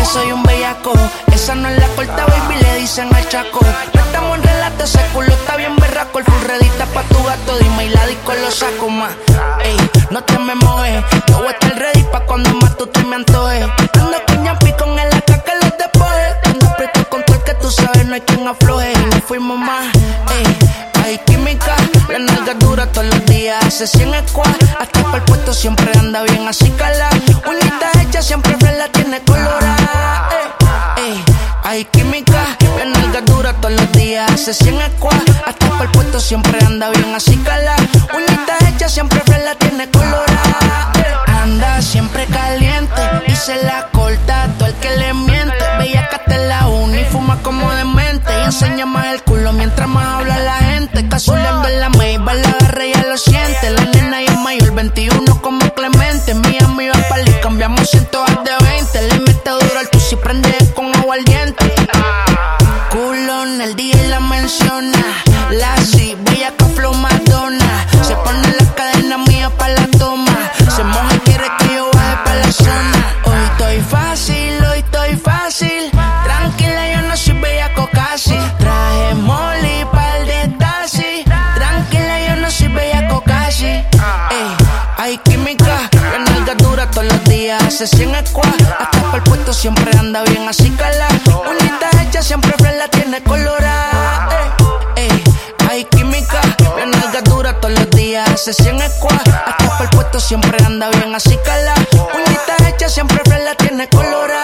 soy un bellaco. Esa no es la corta, baby, le dicen al chaco. No estamos en relato, ese culo está bien berraco. El full redita pa' tu gato, dime y la disco lo saco más. Ey, no te me mojes, yo voy a estar ready pa' cuando más tú te me antojes. Ando con Yampi con el AK que los despoje. Ando aprieto con todo el que tú sabes, no hay quien afloje. Y nos fuimos más, ey, hay química. La nalga dura todos los días, hace 100 squad. Hasta para el puesto siempre anda bien así cala. Uñita hecha, siempre la tiene colorada. Ey, hay química. La nalga dura todos los días, hace 100 squad. Hasta para el puesto siempre anda bien así cala. Uñita hecha, siempre la tiene colorada. Anda siempre caliente y se la corta a todo el que le miente. Bella que te la uni, fuma como demente. Y enseña más el culo mientras más habla la gente. Cazuleando en la Maybach, la agarra y ya lo siente. La nena y el mayor, 21 como Clemente. Miami va pa'l y cambiamos 100 de 20. Le mete duro al tusi, prende con aguardiente. Culón, el día y la menciona. La si, bella que flow Madonna. Se pone la cadena mía pa' la toma. Se moja y quiere que yo baje pa' la zona. Hoy estoy fácil. Tranquila, yo no soy bellaco casi. Traje molly pa'l de taxi. Tranquila, yo no soy bellaco casi. Ey, hay química. La nalga dura todos los días, hace 100 squad. Hasta pa'l puesto siempre anda bien así cala. Unita hecha, siempre la tiene colorada. Ey, hay química. La nalga dura todos los días, hace 100 squad. Hasta pa'l puesto siempre anda bien así cala. Unita hecha, siempre la tiene colorada.